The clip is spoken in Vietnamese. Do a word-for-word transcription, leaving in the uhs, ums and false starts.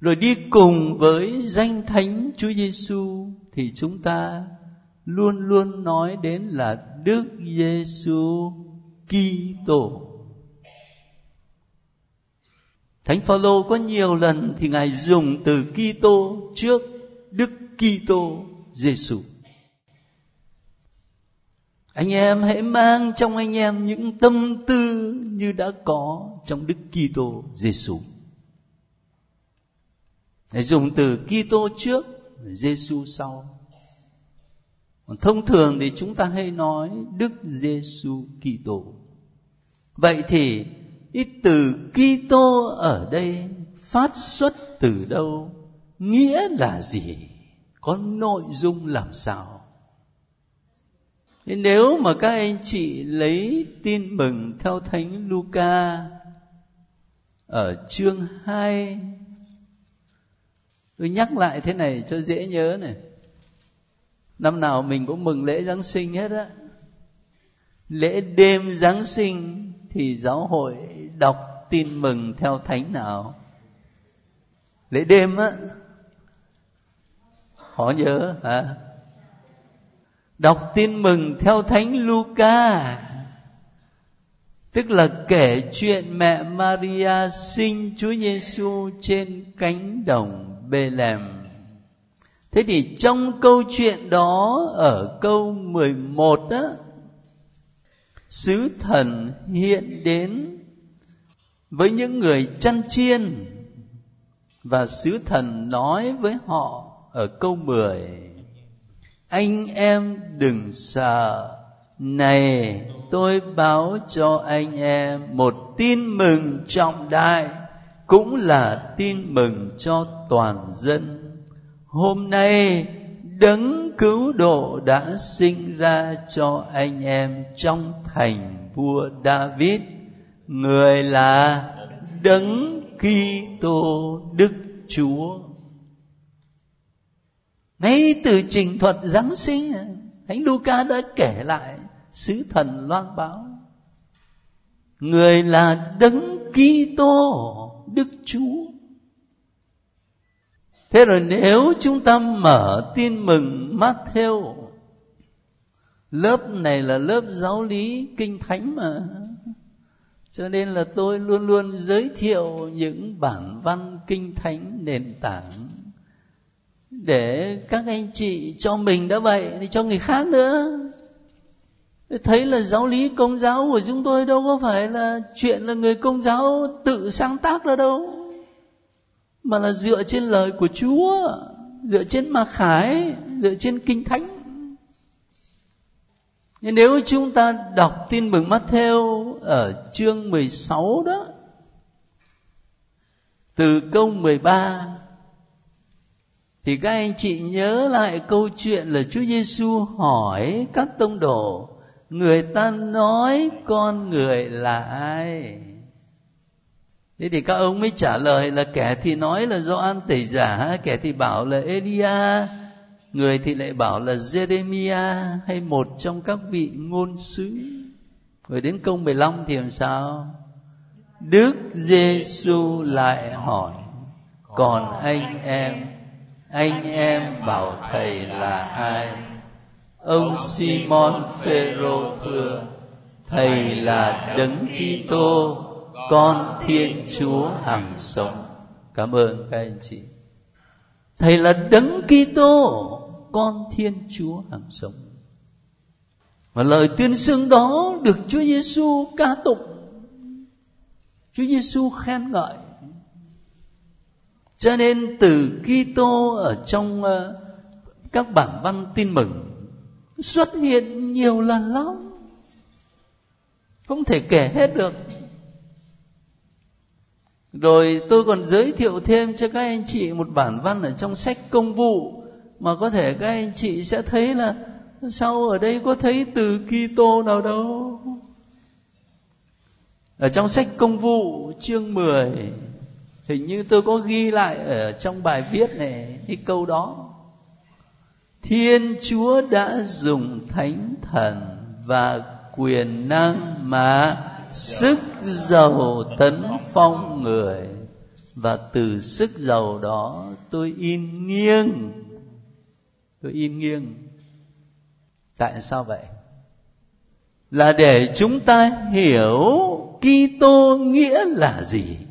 rồi đi cùng với danh thánh Chúa Giêsu, thì chúng ta luôn luôn nói đến là Đức Giêsu Kitô. Thánh Phaolô có nhiều lần thì Ngài dùng từ Kitô trước Đức Kitô Giêsu. Anh em hãy mang trong anh em những tâm tư như đã có trong Đức Kitô Giêsu. Hãy dùng từ Kitô trước, Giêsu sau. Còn thông thường thì chúng ta hay nói Đức Giêsu Kitô. Vậy thì ít từ Kitô ở đây phát xuất từ đâu? Nghĩa là gì? Có nội dung làm sao? Thế nếu mà các anh chị lấy tin mừng theo Thánh Luca ở chương hai, tôi nhắc lại thế này cho dễ nhớ này. Năm nào mình cũng mừng lễ Giáng sinh hết á. Lễ đêm Giáng sinh thì giáo hội đọc tin mừng theo thánh nào? Lễ đêm á, khó nhớ hả? Đọc tin mừng theo Thánh Luca, tức là kể chuyện mẹ Maria sinh Chúa Giêsu trên cánh đồng Bê-lem. Thế thì trong câu chuyện đó, ở câu mười một á, sứ thần hiện đến với những người chăn chiên, và sứ thần nói với họ ở câu mười: anh em đừng sợ, này tôi báo cho anh em một tin mừng trọng đại, cũng là tin mừng cho toàn dân. Hôm nay Đấng cứu độ đã sinh ra cho anh em trong thành vua David, người là Đấng Kitô Đức Chúa. Ngay từ trình thuật Giáng sinh, Thánh Luca đã kể lại sứ thần loan báo người là Đấng Kitô Đức Chúa. Thế rồi nếu chúng ta mở tin mừng Matthew, lớp này là lớp giáo lý kinh thánh mà, cho nên là tôi luôn luôn giới thiệu những bản văn kinh thánh nền tảng để các anh chị cho mình đã vậy thì cho người khác nữa. Thấy là giáo lý Công giáo của chúng tôi đâu có phải là chuyện là người Công giáo tự sáng tác ra đâu, mà là dựa trên lời của Chúa, dựa trên Mạc Khải, dựa trên kinh thánh. Nhưng nếu chúng ta đọc tin mừng Matthew ở chương mười sáu đó, từ câu mười ba, thì các anh chị nhớ lại câu chuyện là Chúa Giêsu hỏi các tông đồ: người ta nói con người là ai? Thế thì các ông mới trả lời là kẻ thì nói là Gioan Tẩy Giả, kẻ thì bảo là Elia, người thì lại bảo là Giê-rê-mi-a hay một trong các vị ngôn sứ. Rồi đến câu mười lăm thì làm sao? Đức Giêsu lại hỏi: còn anh em, anh em bảo thầy là ai? Ông Simon Phêrô thưa: thầy là Đấng Kitô, con Thiên Chúa hằng sống. Cảm ơn các anh chị. Thầy là Đấng Kitô, con Thiên Chúa hằng sống. Và lời tuyên xưng đó được Chúa Giêsu ca tụng, Chúa Giêsu khen ngợi. Cho nên từ Kitô ở trong các bản văn tin mừng xuất hiện nhiều lần lắm, không thể kể hết được. Rồi tôi còn giới thiệu thêm cho các anh chị một bản văn ở trong sách Công vụ, mà có thể các anh chị sẽ thấy là sao ở đây có thấy từ Kitô nào đâu. Ở trong sách Công vụ chương mười, hình như tôi có ghi lại ở trong bài viết này cái câu đó: Thiên Chúa đã dùng thánh thần và quyền năng mà sức giàu tấn phong người, và từ sức giàu đó tôi in nghiêng. Tôi in nghiêng. Tại sao vậy? Là để chúng ta hiểu Kitô nghĩa là gì.